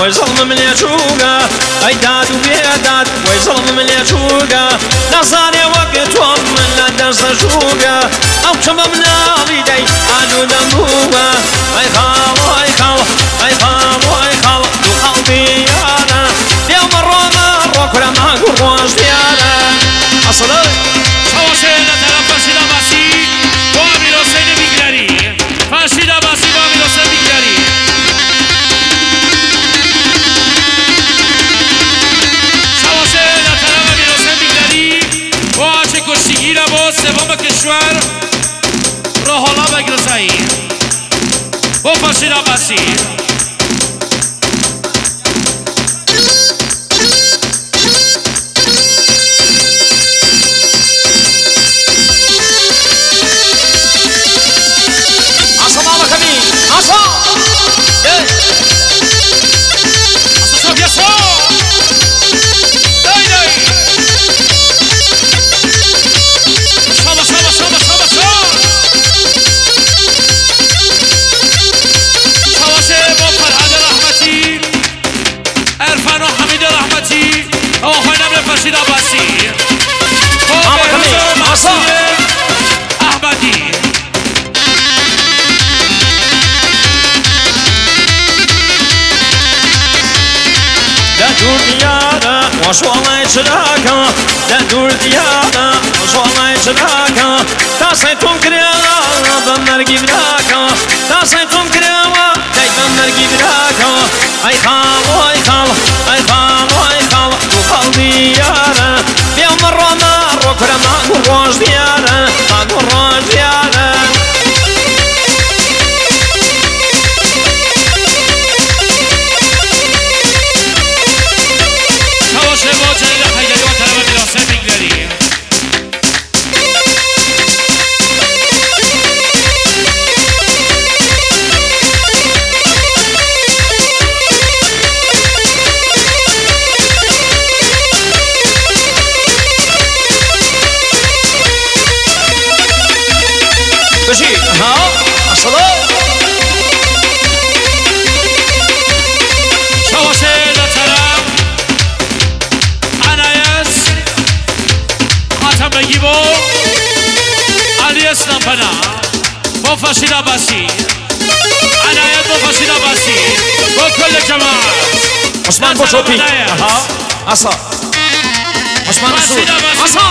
وظلم من يشوقه أي داد وبيداد وظلم من يشوقه نصاري وقت ومن لا درس شوقه أو شباب نابيدي عدو دموقه أي خال أي خال أي خال أي خال وقلبي أنا يوم مرة كل ما قروش ديانا أصلا Savaşın atara faşida basi bu amiro seni bigleri faşida basi bu amiro seni bigleri Savaşın atara amiro seni bigleri bu açı koşigira bu sevam kişvar rohola begrosai bu faşida basi وشو الله يشراكا لا دور ديانا وشو الله يشراكا تاسيتم كريانا بمرقي براكا تاسيتم كريانا دايما مرقي براكا اي خال اي خال اي خال اي خال وقلبي يانا بيوم مرة كل ما قروش ديانا ما قروش ديانا بشي ها الصلاة شواشي لترم عنايس خاتم بگیبو علی اسلام پنا با فاشید عباسی عنایت با فاشید عباسی با کل جماعت عثمان بوشوپی ها اصلا عثمان رسول اصلا